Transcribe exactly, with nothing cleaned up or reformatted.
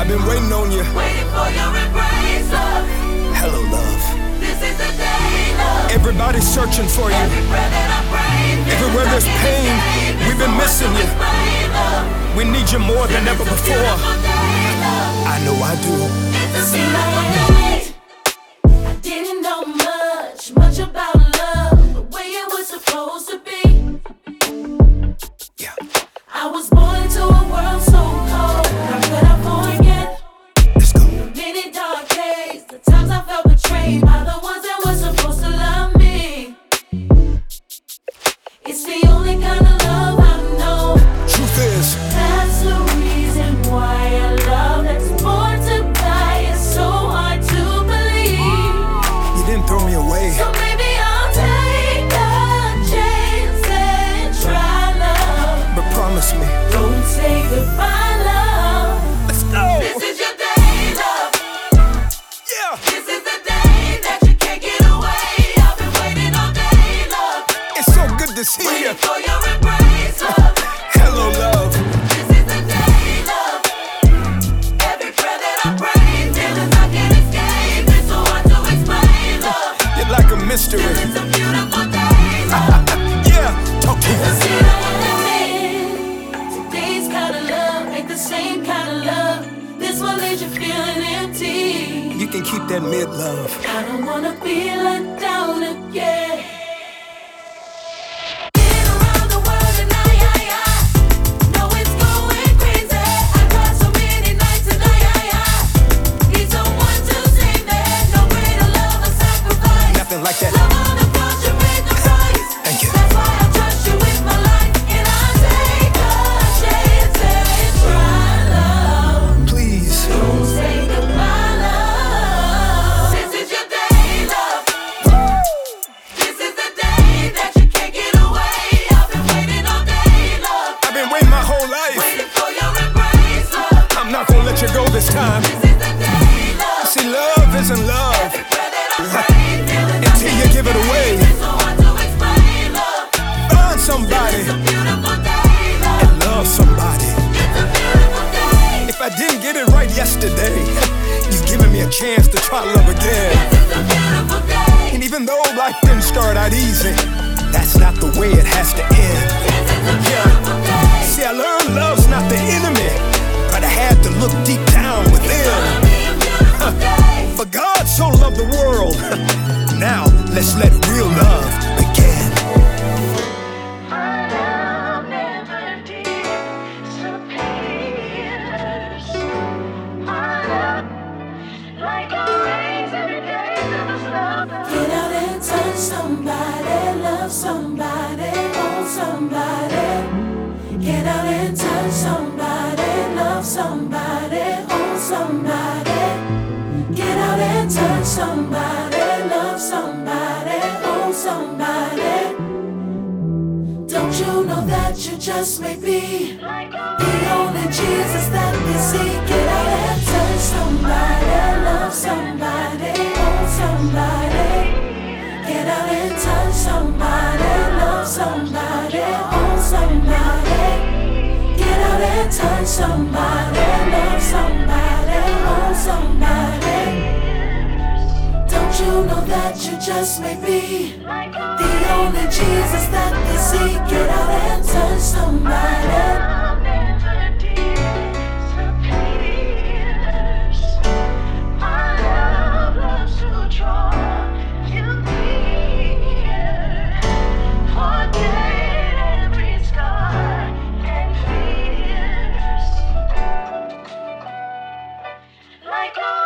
I've been waiting on you. Waiting for your embrace, love. Hello, love. This is the day, love. Everybody's searching for you. Every breath that I breathe, Everywhere there's pain, we've been missing you. We need you more than ever before. I know I do. See, like one night, I didn't know much, much about love, the way it was supposed to be. Yeah. I was born into a world so cold. How could I forget? Let's go. Many dark days, the times I felt betrayed by the ones that were supposed to love me. It's the only kind of love I know. Truth is, That's the reason why a love that's born to die is so hard to believe. you didn't throw me away. So maybe I'll take a chance and try love. But promise me. Don't say goodbye, love. Let's go. This is your day, love. Yeah. This is the day that you can't get away. I've been waiting all day, love. It's so good to see you. Waiting for your embrace, love. Hello, love. This is the day, love. Every breath that I breathe, feelings I can't escape. It's so hard to explain, love. You're like a mystery. It's a beautiful day, love. Yeah. Talk to us. See, I wanna admit, today's kind of love ain't the same kind of love. This one leaves you feeling empty. You can keep that mid love. I don't wanna be let down again. Been around the world and I, I, I know it's going crazy. I cried so many nights and I, I, I need someone to save me. No greater love or sacrifice. Nothing like that. Love on the cross, you paid the price. Thank you. That's why I trust you with my life, and I take a chance and try love. Please. Don't say goodbye, love. This is your day, love. This is the day that you can't get away. I've been waiting all day, love. I've been waiting my whole life. Waiting for your embrace, love. I'm not gonna let you go this time. This is the day, love. See, love isn't love Every breath that I breathe, feelings I until you give it away. It's so hard to explain, love. Find somebody It's a beautiful day, love. and love somebody. It's a beautiful day. If I didn't get it right yesterday, you've given me a chance to try love again. It's a beautiful day. And even though life didn't start out easy, that's not the way it has to end. Yeah. See, I learned love's not the enemy, but I had to look deep down within. For God so loved the world. Now let's let real love begin. My love never disappears. My love, like a rays every day to the sun. Get out and touch somebody, love somebody, hold somebody. Get out and touch somebody, love somebody, hold somebody. Get out and touch somebody, love somebody, hold somebody. Don't you know that you just may be the only Jesus that we see? Get out and touch somebody, love somebody, hold somebody. Get out and touch somebody, love somebody, hold somebody. Get out and touch somebody, love somebody, hold somebody. Don't you know that you just may be the only Jesus that we see? Get out and touch somebody. Love never disappears. My love loves to draw you near. Forget every scar and fears. Like a